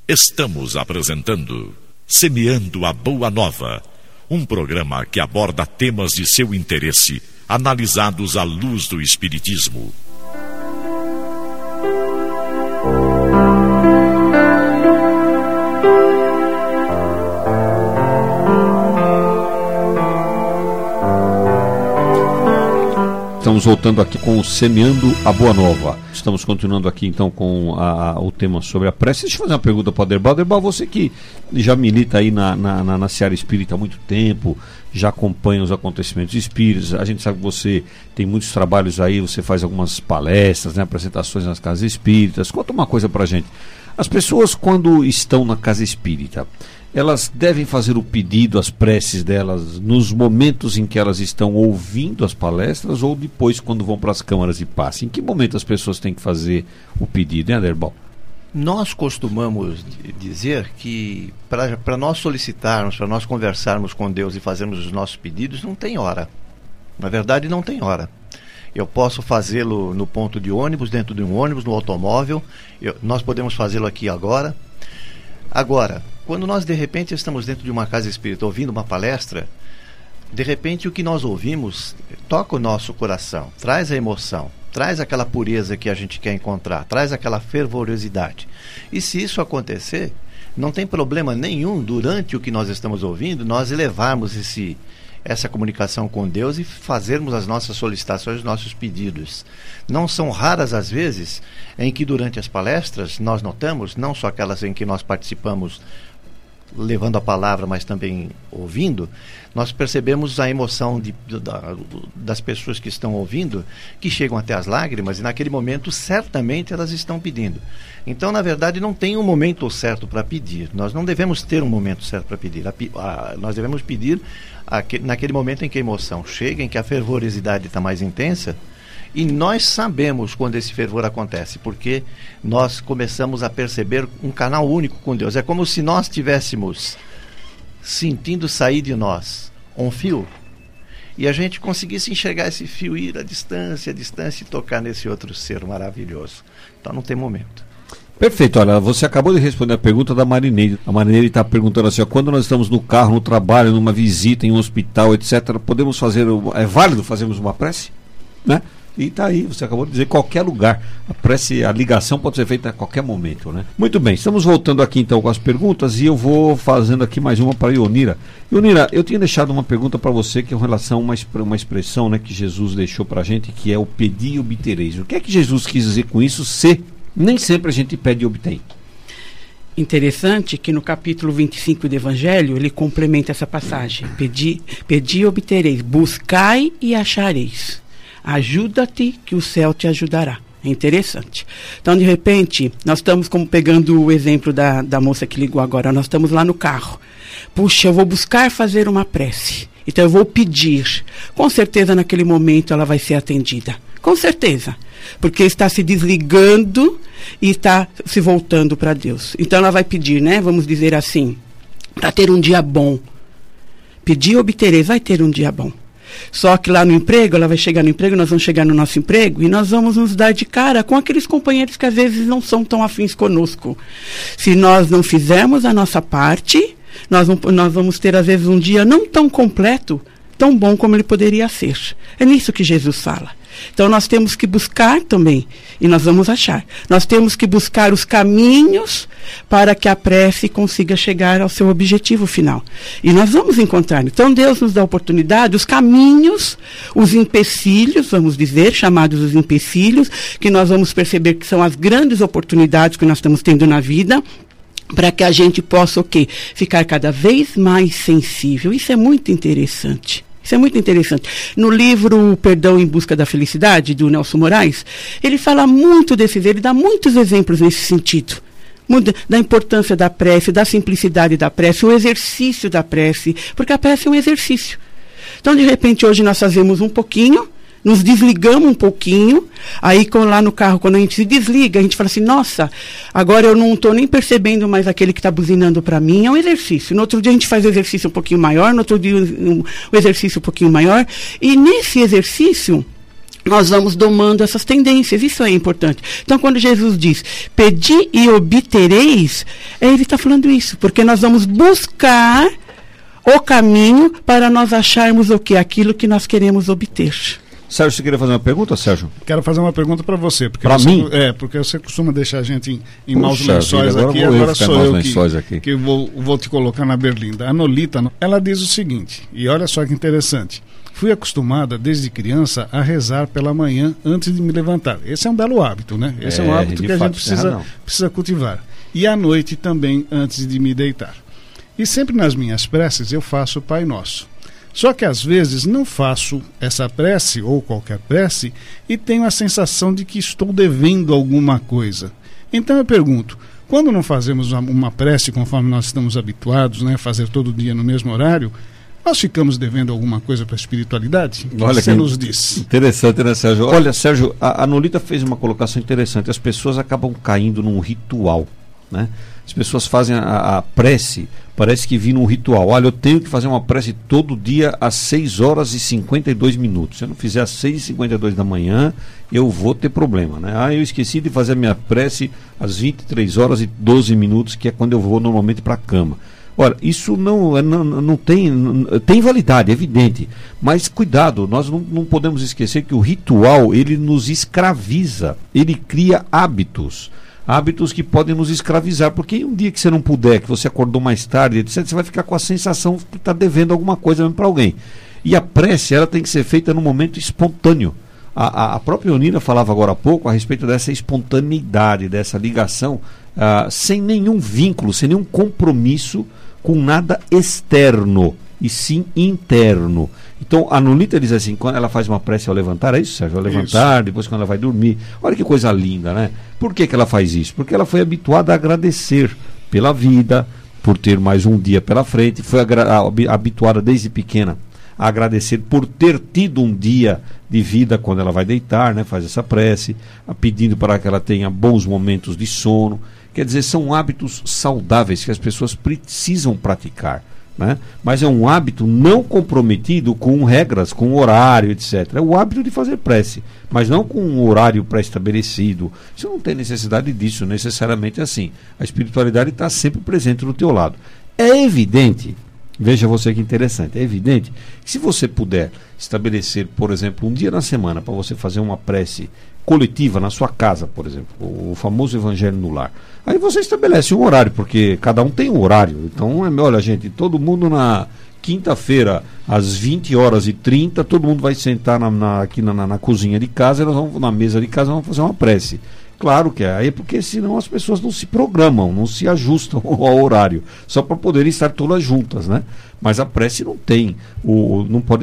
Estamos apresentando Semeando a Boa Nova, um programa que aborda temas de seu interesse, analisados à luz do Espiritismo. Estamos voltando aqui com o Semeando a Boa Nova. Estamos continuando aqui então com o tema sobre a prece. Deixa eu fazer uma pergunta para o Aderbal. Aderbal, você que já milita aí na seara espírita há muito tempo, já acompanha os acontecimentos espíritas, a gente sabe que você tem muitos trabalhos aí, você faz algumas palestras, né, apresentações nas casas espíritas. Conta uma coisa para a gente. As pessoas, quando estão na casa espírita, elas devem fazer o pedido, as preces delas, nos momentos em que elas estão ouvindo as palestras ou depois quando vão para as câmaras de passe? Em que momento as pessoas têm que fazer o pedido, hein, Aderbal? Nós costumamos dizer que para nós solicitarmos, para nós conversarmos com Deus e fazermos os nossos pedidos, não tem hora. Na verdade, não tem hora. Eu posso fazê-lo no ponto de ônibus, dentro de um ônibus, no automóvel. Nós podemos fazê-lo aqui agora. Agora, quando nós de repente estamos dentro de uma casa espírita ouvindo uma palestra, de repente o que nós ouvimos toca o nosso coração, traz a emoção, traz aquela pureza que a gente quer encontrar, traz aquela fervorosidade. E se isso acontecer, não tem problema nenhum durante o que nós estamos ouvindo, nós elevarmos essa comunicação com Deus e fazermos as nossas solicitações, os nossos pedidos. Não são raras as vezes em que durante as palestras nós notamos, não só aquelas em que nós participamos levando a palavra, mas também ouvindo, nós percebemos a emoção das pessoas que estão ouvindo, que chegam até as lágrimas, e naquele momento certamente elas estão pedindo. Então, na verdade, não tem um momento certo para pedir. Nós não devemos ter um momento certo para pedir. Nós devemos pedir naquele momento em que a emoção chega, em que a fervorosidade está mais intensa. E nós sabemos quando esse fervor acontece, porque nós começamos a perceber um canal único com Deus. É como se nós estivéssemos sentindo sair de nós um fio, e a gente conseguisse enxergar esse fio, ir à distância e tocar nesse outro ser maravilhoso. Então não tem momento. Perfeito, olha, você acabou de responder a pergunta da Marineide. A Marineide está perguntando assim, ó, quando nós estamos no carro, no trabalho, numa visita, em um hospital, etc., podemos fazer, é válido fazermos uma prece? Né? E está aí, você acabou de dizer, qualquer lugar. A prece, a ligação pode ser feita a qualquer momento, né? Muito bem, estamos voltando aqui então com as perguntas e eu vou fazendo aqui mais uma para a Ionira. Ionira, eu tinha deixado uma pergunta para você que é em relação a uma expressão, né, que Jesus deixou para a gente, que é o pedir e obtereis. O que é que Jesus quis dizer com isso, se nem sempre a gente pede e obtém? Interessante que no capítulo 25 do Evangelho ele complementa essa passagem. Pedi e obtereis, buscai e achareis. Ajuda-te que o céu te ajudará. É interessante. Então, de repente, nós estamos como pegando o exemplo da moça que ligou agora. Nós estamos lá no carro. Puxa, eu vou buscar fazer uma prece. Então, eu vou pedir. Com certeza, naquele momento, ela vai ser atendida. Com certeza. Porque está se desligando e está se voltando para Deus. Então, ela vai pedir, né? Vamos dizer assim, para ter um dia bom. Pedir e obtereis, vai ter um dia bom. Só que lá no emprego, ela vai chegar no emprego, nós vamos chegar no nosso emprego e nós vamos nos dar de cara com aqueles companheiros que às vezes não são tão afins conosco. Se nós não fizermos a nossa parte, nós vamos ter às vezes um dia não tão completo, tão bom como ele poderia ser. É nisso que Jesus fala. Então nós temos que buscar também, e nós vamos achar. Nós temos que buscar os caminhos para que a prece consiga chegar ao seu objetivo final. E nós vamos encontrar. Então Deus nos dá a oportunidade, os caminhos, os empecilhos, vamos dizer, chamados os empecilhos, que nós vamos perceber que são as grandes oportunidades que nós estamos tendo na vida, para que a gente possa, ficar cada vez mais sensível. Isso é muito interessante. Isso é muito interessante. No livro Perdão em Busca da Felicidade, do Nelson Moraes, ele fala muito ele dá muitos exemplos nesse sentido. Da importância da prece, da simplicidade da prece, o exercício da prece, porque a prece é um exercício. Então, de repente, hoje nós fazemos um pouquinho, nos desligamos um pouquinho, aí lá no carro, quando a gente se desliga, a gente fala assim, nossa, agora eu não estou nem percebendo mais aquele que está buzinando para mim, é um exercício. No outro dia a gente faz o exercício um pouquinho maior, no outro dia o exercício um pouquinho maior, e nesse exercício nós vamos domando essas tendências. Isso é importante. Então, quando Jesus diz, pedi e obtereis, ele está falando isso, porque nós vamos buscar o caminho para nós acharmos o que? Aquilo que nós queremos obter. Sérgio, você queria fazer uma pergunta, Sérgio? Quero fazer uma pergunta para você. Para mim? Porque você costuma deixar a gente em maus lençóis aqui. Agora sou eu que vou te colocar na berlinda. A Nolita, ela diz o seguinte, e olha só que interessante. Fui acostumada, desde criança, a rezar pela manhã antes de me levantar. Esse é um belo hábito, né? Esse é um hábito que a gente precisa cultivar. E à noite também, antes de me deitar. E sempre nas minhas preces eu faço o Pai Nosso. Só que às vezes não faço essa prece ou qualquer prece e tenho a sensação de que estou devendo alguma coisa. Então eu pergunto, quando não fazemos uma prece conforme nós estamos habituados, né, fazer todo dia no mesmo horário, nós ficamos devendo alguma coisa para a espiritualidade? O que você nos diz? Interessante, né, Sérgio? Olha, Sérgio, a Nolita fez uma colocação interessante. As pessoas acabam caindo num ritual, né? As pessoas fazem a prece, parece que vira um ritual. Olha, eu tenho que fazer uma prece todo dia às 6 horas e 52 minutos. Se eu não fizer às 6h52 da manhã, eu vou ter problema, né? Eu esqueci de fazer a minha prece às 23 horas e 12 minutos, que é quando eu vou normalmente para a cama. Ora, isso não tem validade, é evidente. Mas cuidado, nós não podemos esquecer que o ritual, ele nos escraviza, ele cria hábitos que podem nos escravizar, porque um dia que você não puder, que você acordou mais tarde, etc., você vai ficar com a sensação que está devendo alguma coisa mesmo para alguém. E a prece, ela tem que ser feita num momento espontâneo. A própria Eunira falava agora há pouco a respeito dessa espontaneidade, dessa ligação, sem nenhum vínculo, sem nenhum compromisso com nada externo, e sim interno. Então a Nolita diz assim, quando ela faz uma prece ao levantar, é isso, Sérgio? Ao levantar, depois quando ela vai dormir. Olha que coisa linda, né? Por que ela faz isso? Porque ela foi habituada a agradecer pela vida, por ter mais um dia pela frente, foi habituada desde pequena a agradecer por ter tido um dia de vida quando ela vai deitar, né? Faz essa prece, pedindo para que ela tenha bons momentos de sono. Quer dizer, são hábitos saudáveis que as pessoas precisam praticar, né? Mas é um hábito não comprometido com regras, com horário, etc. É o hábito de fazer prece, mas não com um horário pré-estabelecido. Você não tem necessidade disso, necessariamente assim. A espiritualidade está sempre presente do teu lado. É evidente, veja você que interessante, é evidente que se você puder estabelecer, por exemplo, um dia na semana para você fazer uma prece coletiva na sua casa, por exemplo, o famoso Evangelho no Lar. Aí você estabelece um horário, porque cada um tem um horário. Então, olha, gente, todo mundo na quinta-feira, às 20h30, todo mundo vai sentar aqui na cozinha de casa, nós vamos, na mesa de casa, vamos fazer uma prece. Claro que é, aí porque senão as pessoas não se programam, não se ajustam ao horário, só para poderem estar todas juntas, né? Mas a prece não tem, não pode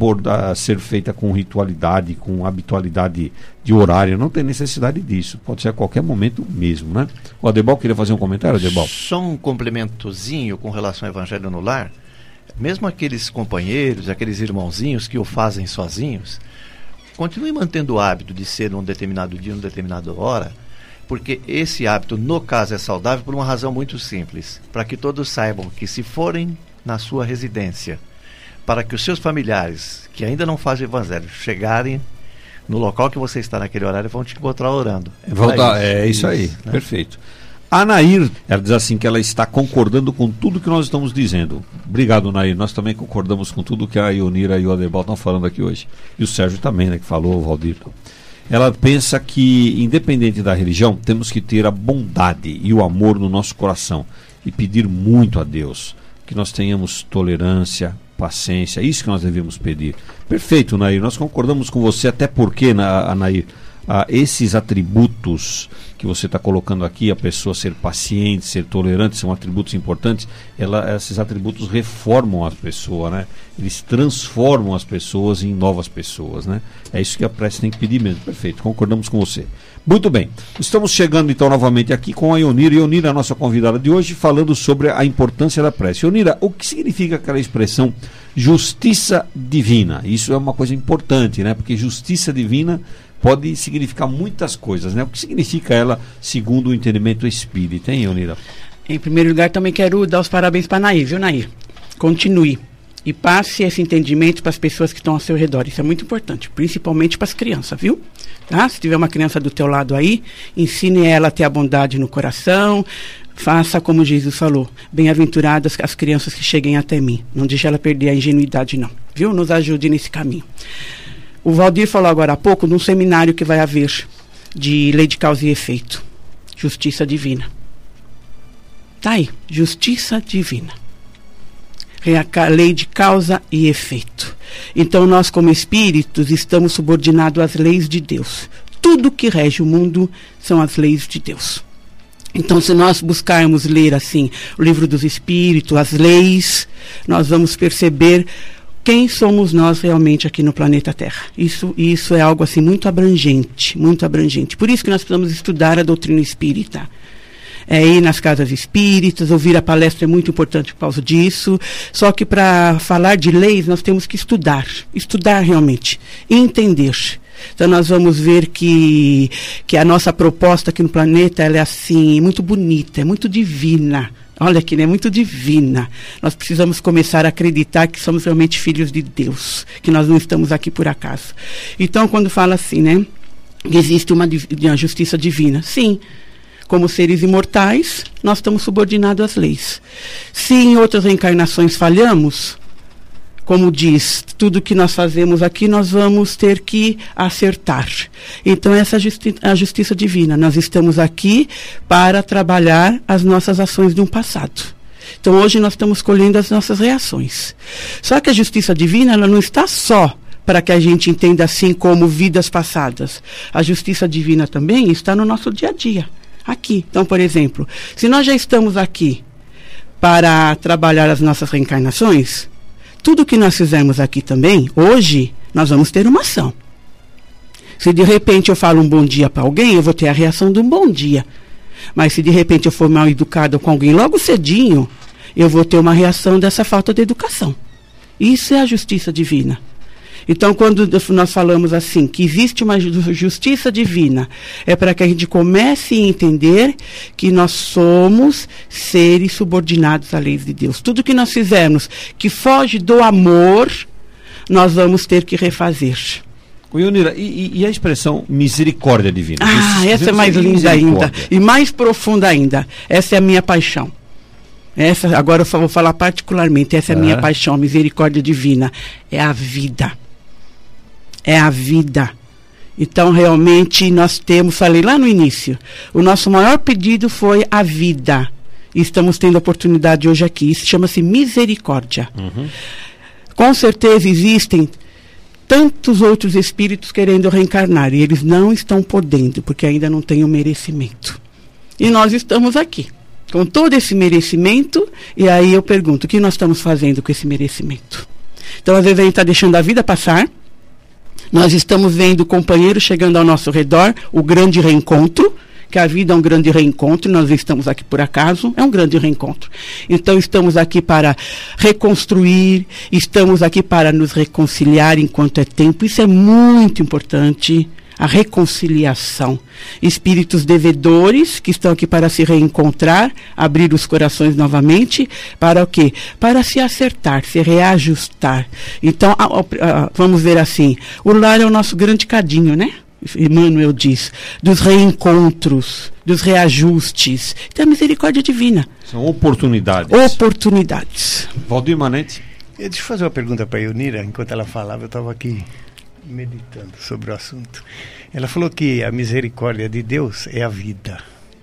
ser feita com ritualidade, com habitualidade de horário, não tem necessidade disso, pode ser a qualquer momento mesmo, né? O Adebal queria fazer um comentário, Adebal? Só um complementozinho com relação ao Evangelho no Lar, mesmo aqueles companheiros, aqueles irmãozinhos que o fazem sozinhos, continue mantendo o hábito de ser num determinado dia, numa determinada hora, porque esse hábito, no caso, é saudável por uma razão muito simples, para que todos saibam que se forem na sua residência, para que os seus familiares, que ainda não fazem o Evangelho, chegarem no local que você está naquele horário, vão te encontrar orando. É isso aí, né? Perfeito. A Nair, ela diz assim que ela está concordando com tudo que nós estamos dizendo. Obrigado, Nair. Nós também concordamos com tudo que a Eunira e o Adebal estão falando aqui hoje. E o Sérgio também, né, que falou, o Valdir. Ela pensa que, independente da religião, temos que ter a bondade e o amor no nosso coração e pedir muito a Deus, que nós tenhamos tolerância, paciência, isso que nós devemos pedir. Perfeito, Nair. Nós concordamos com você, até porque, Nair, esses atributos que você está colocando aqui, a pessoa ser paciente, ser tolerante, são atributos importantes. Esses atributos reformam a pessoa, né? Eles transformam as pessoas em novas pessoas, né? É isso que a prece tem que pedir mesmo. Perfeito, concordamos com você. Muito bem, estamos chegando então novamente aqui com a Eunira. Eunira, a nossa convidada de hoje, falando sobre a importância da prece. Eunira, o que significa aquela expressão justiça divina? Isso é uma coisa importante, né? Porque justiça divina pode significar muitas coisas, né? O que significa ela segundo o entendimento espírita, hein, Eunira? Em primeiro lugar, também quero dar os parabéns para a Nair, viu, Nair? Continue. E passe esse entendimento para as pessoas que estão ao seu redor. Isso é muito importante, principalmente para as crianças, viu? Tá? Se tiver uma criança do teu lado aí, ensine ela a ter a bondade no coração. Faça como Jesus falou. Bem-aventuradas as crianças que cheguem até mim. Não deixe ela perder a ingenuidade, não. Viu? Nos ajude nesse caminho. O Valdir falou agora há pouco de um seminário que vai haver de lei de causa e efeito. Justiça divina. Tá aí. Justiça divina. Lei de causa e efeito. Então nós como espíritos estamos subordinados às leis de Deus. Tudo que rege o mundo são as leis de Deus. Então se nós buscarmos ler assim o livro dos espíritos, as leis, nós vamos perceber quem somos nós realmente aqui no planeta Terra. Isso é algo assim muito abrangente, muito abrangente. Por isso que nós precisamos estudar a doutrina espírita. Ir nas casas espíritas, ouvir a palestra é muito importante por causa disso. Só que para falar de leis, nós temos que estudar realmente, entender. Então nós vamos ver que a nossa proposta aqui no planeta, ela é assim, muito bonita, é muito divina. Olha aqui, né? Muito divina. Nós precisamos começar a acreditar que somos realmente filhos de Deus, que nós não estamos aqui por acaso. Então quando fala assim, né? Que existe uma justiça divina. Sim. Como seres imortais, nós estamos subordinados às leis. Se em outras reencarnações falhamos, como diz, tudo que nós fazemos aqui, nós vamos ter que acertar. Então, essa é a justiça divina. Nós estamos aqui para trabalhar as nossas ações de um passado. Então, hoje nós estamos colhendo as nossas reações. Só que a justiça divina, ela não está só para que a gente entenda assim como vidas passadas. A justiça divina também está no nosso dia a dia. Aqui. Então, por exemplo, se nós já estamos aqui para trabalhar as nossas reencarnações, tudo que nós fizermos aqui também, hoje, nós vamos ter uma ação. Se de repente eu falo um bom dia para alguém, eu vou ter a reação de um bom dia. Mas se de repente eu for mal educado com alguém logo cedinho, eu vou ter uma reação dessa falta de educação. Isso é a justiça divina. Então, quando nós falamos assim, que existe uma justiça divina, é para que a gente comece a entender que nós somos seres subordinados à lei de Deus. Tudo que nós fizermos que foge do amor, nós vamos ter que refazer. Ionira, e a expressão misericórdia divina? Essa é mais linda ainda, e mais profunda ainda. Essa é a minha paixão. Agora eu vou falar particularmente, essa é a minha paixão, a misericórdia divina. É a vida. É a vida. Então, realmente, nós falei lá no início, o nosso maior pedido foi a vida. E estamos tendo a oportunidade hoje aqui. Isso chama-se misericórdia. Uhum. Com certeza existem tantos outros espíritos querendo reencarnar, e eles não estão podendo, porque ainda não têm o merecimento. E nós estamos aqui, com todo esse merecimento, e aí eu pergunto, o que nós estamos fazendo com esse merecimento? Então, às vezes, a gente está deixando a vida passar. Nós estamos vendo companheiros chegando ao nosso redor, o grande reencontro, que a vida é um grande reencontro, nós estamos aqui por acaso, é um grande reencontro. Então estamos aqui para reconstruir, estamos aqui para nos reconciliar enquanto é tempo, isso é muito importante, a reconciliação. Espíritos devedores que estão aqui para se reencontrar, abrir os corações novamente, para o quê? Para se acertar, se reajustar. Então, vamos ver assim, o lar é o nosso grande cadinho, né? Emmanuel diz, dos reencontros, dos reajustes. Então, a misericórdia divina. São oportunidades. Oportunidades. Valdir Manente. Deixa eu fazer uma pergunta para a Ionira, enquanto ela falava, eu estava aqui meditando sobre o assunto. Ela falou que a misericórdia de Deus é a vida.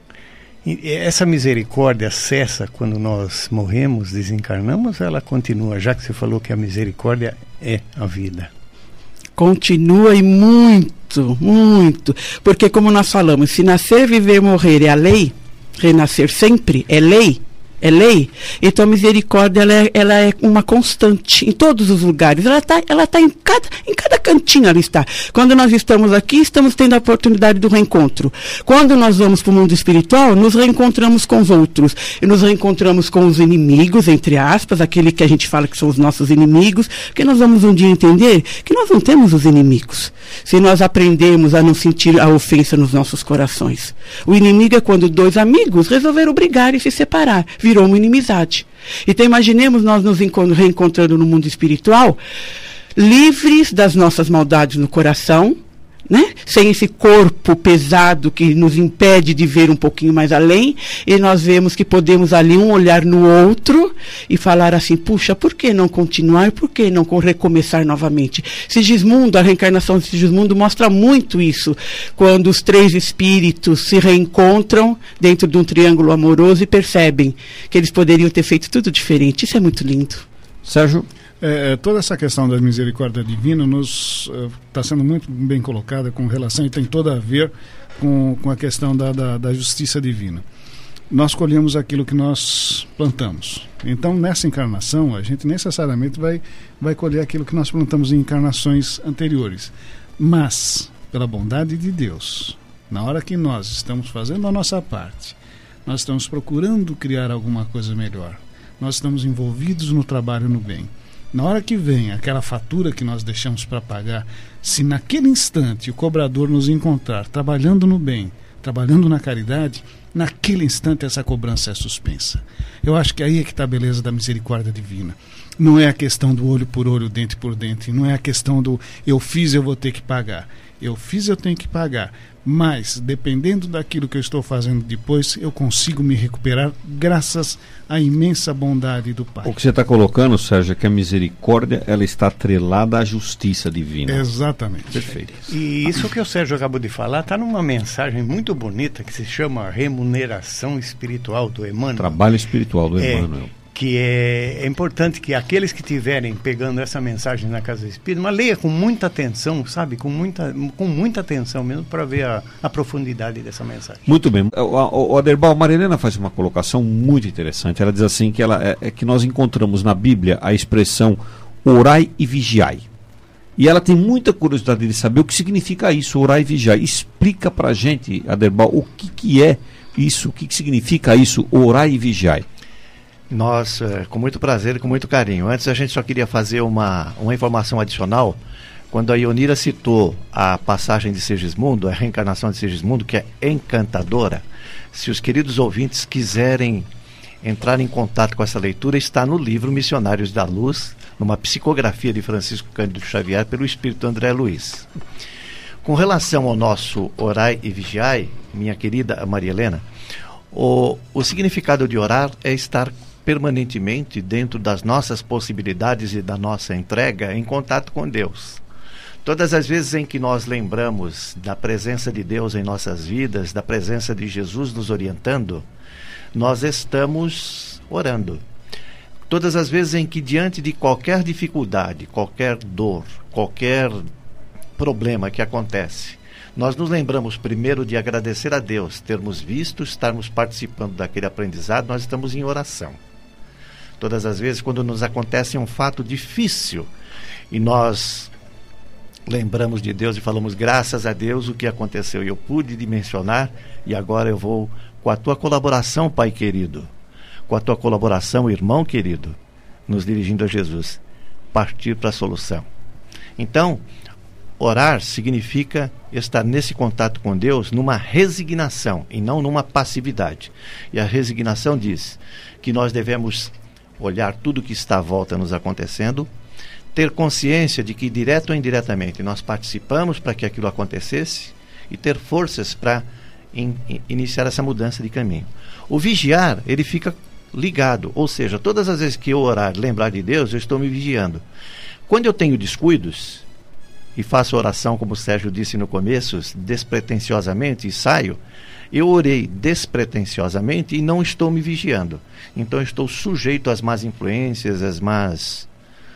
E essa misericórdia cessa quando nós morremos, desencarnamos, ou ela continua, já que você falou que a misericórdia é a vida? Continua, e muito, muito. Porque como nós falamos, se nascer, viver, morrer é a lei, renascer sempre é lei. É lei, então a misericórdia ela é uma constante em todos os lugares, ela tá em cada cantinho, ela está. Quando nós estamos aqui, estamos tendo a oportunidade do reencontro. Quando nós vamos para o mundo espiritual, nos reencontramos com os outros, e nos reencontramos com os inimigos, entre aspas, aquele que a gente fala que são os nossos inimigos, porque nós vamos um dia entender que nós não temos os inimigos, se nós aprendemos a não sentir a ofensa nos nossos corações. O inimigo é quando dois amigos resolveram brigar e se separar. virou uma inimizade. Então imaginemos nós nos reencontrando no mundo espiritual, livres das nossas maldades no coração, né? Sem esse corpo pesado que nos impede de ver um pouquinho mais além, e nós vemos que podemos ali um olhar no outro e falar assim, puxa, por que não continuar, por que não recomeçar novamente? Sigismundo, a reencarnação de Sigismundo mostra muito isso, quando os 3 espíritos se reencontram dentro de um triângulo amoroso e percebem que eles poderiam ter feito tudo diferente. Isso é muito lindo. Sérgio? Toda essa questão da misericórdia divina está sendo muito bem colocada com relação, e tem toda a ver com a questão da justiça divina. Nós colhemos aquilo que nós plantamos. Então, nessa encarnação, a gente necessariamente vai colher aquilo que nós plantamos em encarnações anteriores. Mas, pela bondade de Deus, na hora que nós estamos fazendo a nossa parte, nós estamos procurando criar alguma coisa melhor. Nós estamos envolvidos no trabalho no bem. Na hora que vem aquela fatura que nós deixamos para pagar, se naquele instante o cobrador nos encontrar trabalhando no bem, trabalhando na caridade, naquele instante essa cobrança é suspensa. Eu acho que aí é que está a beleza da misericórdia divina. Não é a questão do olho por olho, dente por dente, não é a questão do eu fiz, eu vou ter que pagar. Eu fiz, eu tenho que pagar. Mas, dependendo daquilo que eu estou fazendo depois, eu consigo me recuperar graças à imensa bondade do Pai. O que você está colocando, Sérgio, é que a misericórdia ela está atrelada à justiça divina. Exatamente. Perfeito. E isso que o Sérgio acabou de falar está numa mensagem muito bonita que se chama Remuneração Espiritual do Emmanuel. Trabalho espiritual do Emmanuel. Que é importante que aqueles que estiverem pegando essa mensagem na Casa Espírita, mas leia com muita atenção, sabe? Com muita atenção mesmo, para ver a profundidade dessa mensagem. Muito bem. O Aderbal, a Marilena faz uma colocação muito interessante. Ela diz assim que, que nós encontramos na Bíblia a expressão orai e vigiai. E ela tem muita curiosidade de saber o que significa isso, orai e vigiai. Explica para a gente, Aderbal, o que é isso, o que significa isso, orai e vigiai. Nós, com muito prazer e com muito carinho. Antes a gente só queria fazer uma informação adicional. Quando a Ionira citou a passagem de Sigismundo, a reencarnação de Sigismundo, que é encantadora, se os queridos ouvintes quiserem entrar em contato com essa leitura, está no livro Missionários da Luz, numa psicografia de Francisco Cândido Xavier pelo Espírito André Luiz. Com relação ao nosso orai e vigiai, minha querida Maria Helena, o significado de orar é estar permanentemente dentro das nossas possibilidades e da nossa entrega em contato com Deus. Todas as vezes em que nós lembramos da presença de Deus em nossas vidas, da presença de Jesus nos orientando, nós estamos orando. Todas as vezes em que diante de qualquer dificuldade, qualquer dor, qualquer problema que acontece, nós nos lembramos primeiro de agradecer a Deus, termos visto, estarmos participando daquele aprendizado, nós estamos em oração. Todas as vezes quando nos acontece um fato difícil e nós lembramos de Deus e falamos graças a Deus o que aconteceu e eu pude dimensionar e agora eu vou com a tua colaboração, Pai querido, com a tua colaboração, irmão querido, nos dirigindo a Jesus, partir para a solução. Então, orar significa estar nesse contato com Deus numa resignação e não numa passividade. E a resignação diz que nós devemos olhar tudo que está à volta nos acontecendo, ter consciência de que direto ou indiretamente nós participamos para que aquilo acontecesse e ter forças para iniciar essa mudança de caminho. O vigiar, ele fica ligado, ou seja, todas as vezes que eu orar, lembrar de Deus, eu estou me vigiando. Quando eu tenho descuidos e faço oração, como o Sérgio disse no começo, despretensiosamente, e saio, eu orei despretensiosamente e não estou me vigiando. Então eu estou sujeito às más influências, às más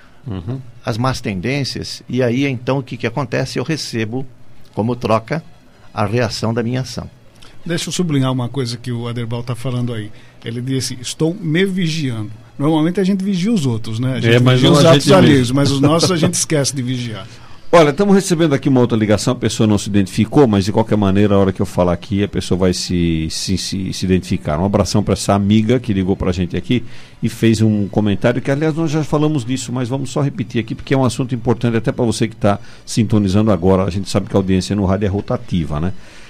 tendências, e aí então o que acontece? Eu recebo como troca a reação da minha ação. Deixa eu sublinhar uma coisa que o Aderbal está falando aí. Ele disse, estou me vigiando. Normalmente a gente vigia os outros, né? A gente vigia os atos alheios, mas os nossos a gente esquece de vigiar. Olha, estamos recebendo aqui uma outra ligação, a pessoa não se identificou, mas de qualquer maneira, a hora que eu falar aqui, a pessoa vai se identificar. Um abração para essa amiga que ligou para a gente aqui e fez um comentário que, aliás, nós já falamos disso, mas vamos só repetir aqui, porque é um assunto importante até para você que está sintonizando agora. A gente sabe que a audiência no rádio é rotativa, né?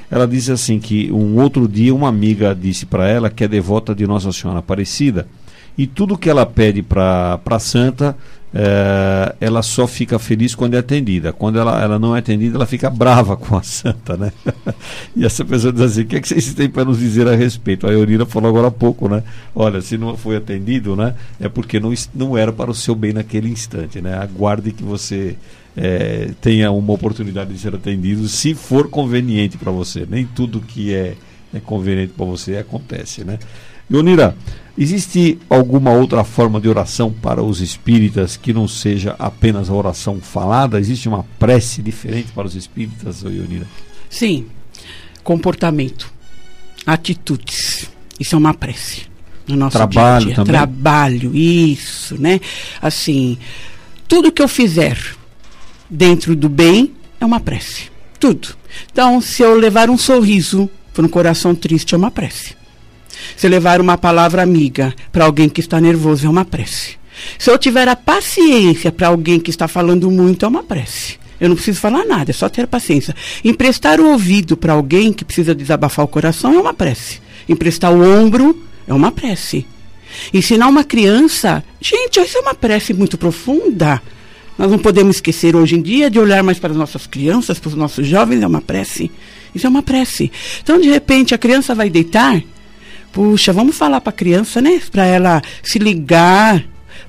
ela diz assim que um outro dia uma amiga disse para ela que é devota de Nossa Senhora Aparecida e tudo que ela pede para a santa, ela só fica feliz quando é atendida. Quando ela não é atendida, ela fica brava com a santa, né? E essa pessoa diz assim: o que é que vocês têm para nos dizer a respeito? A Eunira falou agora há pouco, né? Olha, se não foi atendido, né, é porque não era para o seu bem naquele instante, né? Aguarde que você tenha uma oportunidade de ser atendido, se for conveniente para você. Nem tudo que é conveniente para você acontece, né? Eunira, existe alguma outra forma de oração para os espíritas que não seja apenas a oração falada? Existe uma prece diferente para os espíritas, Eunira? Sim. Comportamento, atitudes. Isso é uma prece no nosso trabalho dia a dia. Também? Trabalho, isso, né? Assim, tudo que eu fizer dentro do bem é uma prece. Tudo. Então, se eu levar um sorriso para um coração triste, é uma prece. Se eu levar uma palavra amiga para alguém que está nervoso, é uma prece. Se eu tiver a paciência para alguém que está falando muito, é uma prece. Eu não preciso falar nada, é só ter paciência. Emprestar o ouvido para alguém que precisa desabafar o coração é uma prece. Emprestar o ombro é uma prece. Ensinar uma criança, gente, isso é uma prece muito profunda. Nós não podemos esquecer hoje em dia de olhar mais para as nossas crianças, para os nossos jovens, é uma prece. Isso é uma prece. Então, de repente, a criança vai deitar. Puxa, vamos falar para a criança, né? Para ela se ligar,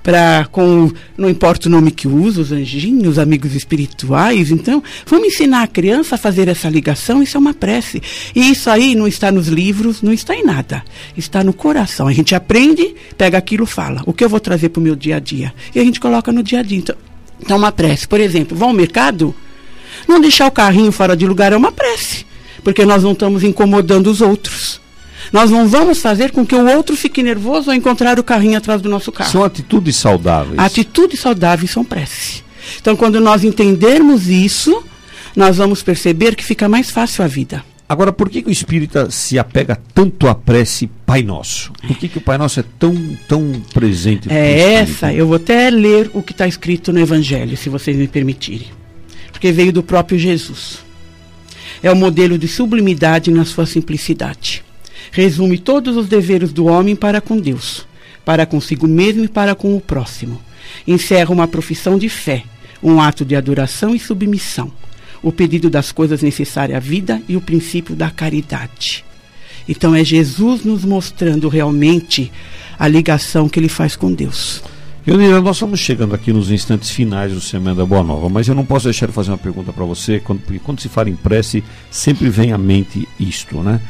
não importa o nome que usa, os anjinhos, os amigos espirituais. Então, vamos ensinar a criança a fazer essa ligação, isso é uma prece. E isso aí não está nos livros, não está em nada. Está no coração. A gente aprende, pega aquilo, fala. O que eu vou trazer para o meu dia a dia? E a gente coloca no dia a dia. Então, uma prece. Por exemplo, vão ao mercado, não deixar o carrinho fora de lugar é uma prece. Porque nós não estamos incomodando os outros. Nós não vamos fazer com que o outro fique nervoso ao encontrar o carrinho atrás do nosso carro. São atitudes saudáveis. Atitudes saudáveis são prece. Então, quando nós entendermos isso, nós vamos perceber que fica mais fácil a vida. Agora, por que o espírita se apega tanto à prece Pai Nosso? Por que o Pai Nosso é tão presente? Eu vou até ler o que está escrito no Evangelho, se vocês me permitirem. Porque veio do próprio Jesus. É o modelo de sublimidade na sua simplicidade. Resume todos os deveres do homem para com Deus, para consigo mesmo e para com o próximo. Encerra uma profissão de fé, um ato de adoração e submissão, o pedido das coisas necessárias à vida e o princípio da caridade. Então é Jesus nos mostrando realmente a ligação que ele faz com Deus. Eunira, nós estamos chegando aqui nos instantes finais do Semana da Boa Nova, mas eu não posso deixar de fazer uma pergunta para você, porque quando se fala em prece, sempre vem à mente isto, né?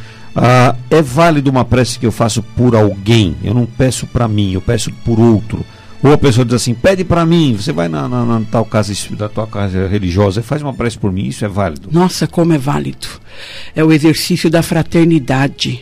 É válido uma prece que eu faço por alguém? Eu não peço para mim, eu peço por outro. Ou a pessoa diz assim: pede para mim, você vai na tal casa da tua casa religiosa e faz uma prece por mim, isso é válido? Nossa, como é válido. É o exercício da fraternidade.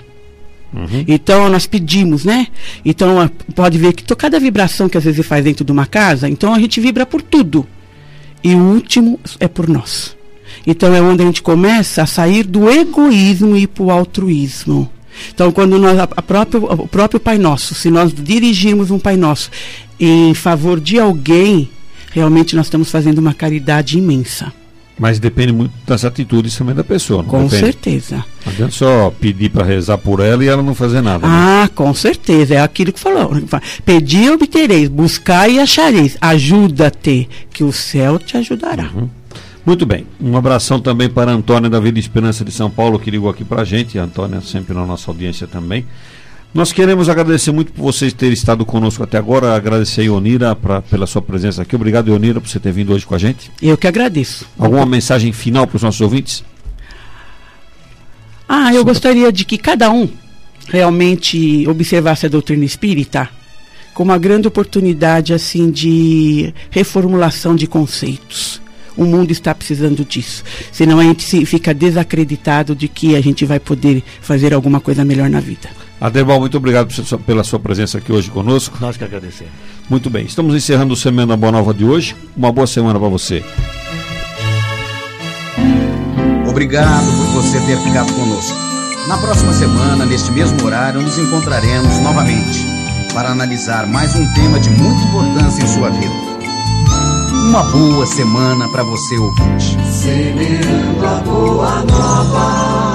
Então nós pedimos, né? Então pode ver que cada vibração que às vezes faz dentro de uma casa, então a gente vibra por tudo. E o último é por nós. Então é onde a gente começa a sair do egoísmo e ir para o altruísmo. Então quando nós, o próprio Pai Nosso, se nós dirigirmos um Pai Nosso em favor de alguém, realmente nós estamos fazendo uma caridade imensa. Mas depende muito das atitudes também da pessoa, não? Com certeza. Não adianta só pedir para rezar por ela e ela não fazer nada. Ah, com certeza. É aquilo que falou. Pedir e obtereis, buscar e achareis. Ajuda-te, que o céu te ajudará. Muito bem. Um abração também para a Antônia da Vida Esperança de São Paulo, que ligou aqui para a gente. A Antônia sempre na nossa audiência também. Nós queremos agradecer muito por vocês terem estado conosco até agora. Agradecer a Eunira pela sua presença aqui. Obrigado, Eunira, por você ter vindo hoje com a gente. Eu que agradeço. Alguma mensagem final para os nossos ouvintes? Eu gostaria de que cada um realmente observasse a doutrina espírita como uma grande oportunidade assim de reformulação de conceitos. O mundo está precisando disso. Senão a gente fica desacreditado de que a gente vai poder fazer alguma coisa melhor na vida. Aderbal, muito obrigado pela sua presença aqui hoje conosco. Nós que agradecemos. Muito bem, estamos encerrando o Semana Boa Nova de hoje. Uma boa semana para você. Obrigado por você ter ficado conosco. Na próxima semana, neste mesmo horário, nos encontraremos novamente para analisar mais um tema de muita importância em sua vida. Uma boa semana para você, ouvinte. Semeando a Boa Nova.